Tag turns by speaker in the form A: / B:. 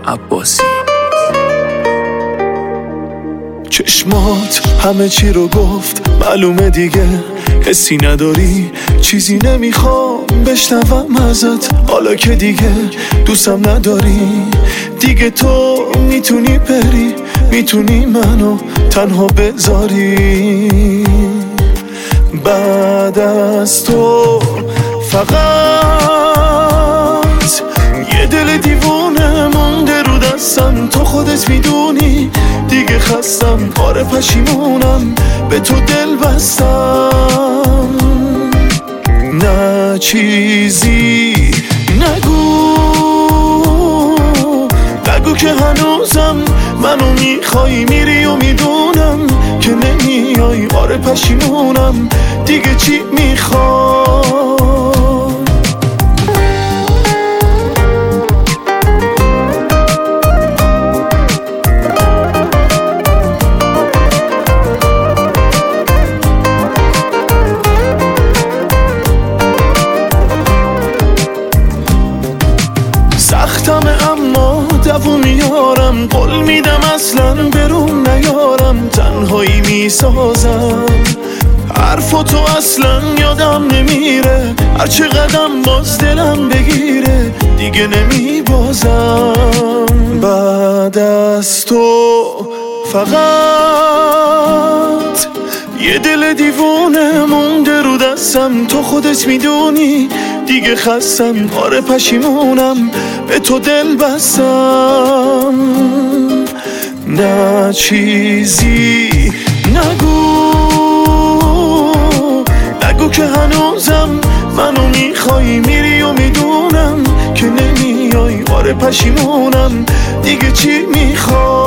A: عباسی.
B: چشمات همه چی رو گفت، معلومه دیگه حسی نداری، چیزی نمیخوام بشنوم ازت، حالا که دیگه دوستم نداری. دیگه تو میتونی بری، میتونی منو تنها بذاری. بعد از تو فقط یه دل دیوونه مونده رو دستم، تو خودت میدونی دیگه خستم، آره پشیمونم به تو دل بستم. نه چیزی نگو که هنوزم منو میخوای، میری و میدونم که نمیای، آره پشیمونم دیگه چی میخوای. سختمه اما دووم میارم، قول میدم اصلا برون نیارم، تنهایی میسازم حرفاتو اصلا یادم نمیره، هرچه قدم باز دلم بگیره دیگه نمیبازم. بعد از تو فقط یه دل دیوونه مونده رو دستم، تو خودت میدونی دیگه خستم، آره پشیمونم به تو دل بستم. نه چیزی نگو که هنوزم منو میخوای، میری و میدونم که نمیای، آره پشیمونم دیگه چی میخوای.